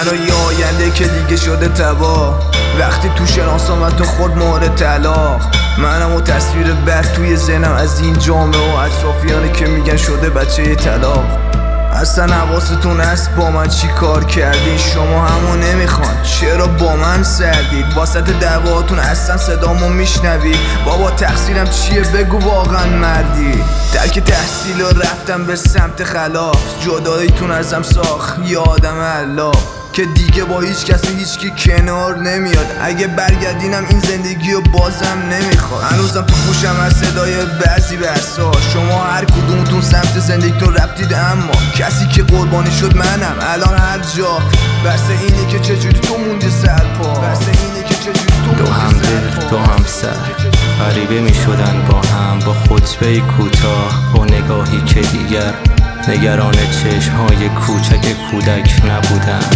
و یه آینده که دیگه شده تباه. وقتی تو شناسامت تو خود مورد طلاق، منم و تصویر بد توی ذهنم از این جامعه و اطرافیانی که میگن شده بچه طلاق. اصلا حواستون هست با من چی کار کردین؟ شما همو نمیخوان، چرا با من سردید؟ واسط دعواتون اصلا صدامو میشنوی؟ بابا تقصیرم چیه بگو واقعا مردی؟ درک تحصیل و رفتم به سمت خلاف، جداییتون ازم ساخت یه آدم علاف که دیگه با هیچ کسی هیچکی کنار نمیاد. اگه برگردینم این زندگی رو بازم نمیخواد. هنوزم تو گوشم از صدای بعضی بحثا. شما هر کدومتون سمت زندگیتون رفتید، اما کسی که قربانی شد منم الان هر جا. بس اینه که چجوری تو موندی سرپا، بس اینه که چجوری تو دو هم دل دو هم سر غریبه می شدن با هم، با خطبه کوتاه، با نگاهی که دیگر نگران چشمهای کوچک کودک نبودند.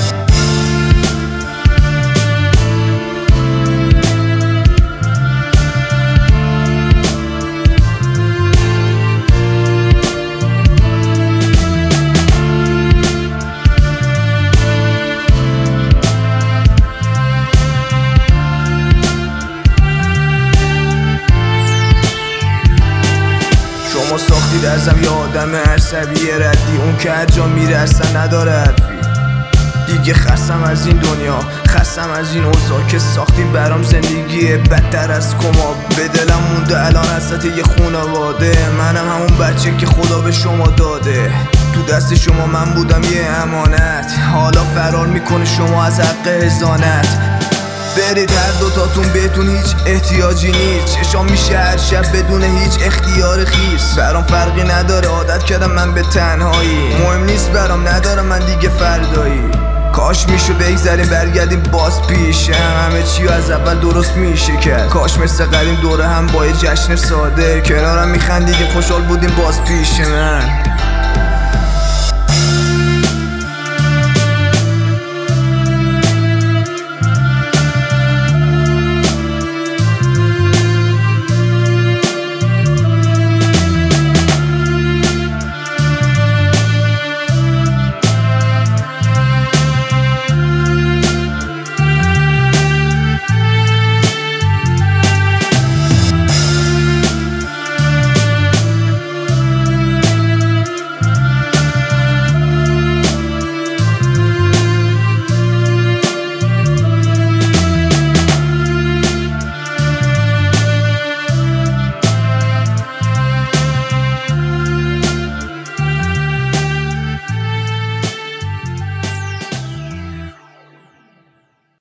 شما ساختید ازم یه آدم عصبی ردی، اون که هر جا میره اصلا نداره حرفی. دیگه خستم از این دنیا، خستم از این اوضاع که ساختید برام زندگی بدتر از کما. به دلم مونده الان حسرت یه خونواده، منم همون بچه که خدا به شما داده. تو دست شما من بودم یه امانت، حالا فرار میکنه شما از حق حضانت. برید هر دوتاتون بهتون هیچ احتیاجی نیست، چشام میشه هر شب بدون هیچ اختیار خیس. برام فرقی نداره، عادت کردم من به تنهایی، مهم نیست برام، ندارم من دیگه فردایی. کاش میشه بگذاریم برگردیم باز پیشم، همه چی از اول درست میشه کرد. کاش مثل قدیم دوره هم با یه جشن ساده کنارم میخندیدیم، خوشحال بودیم باز پیش من.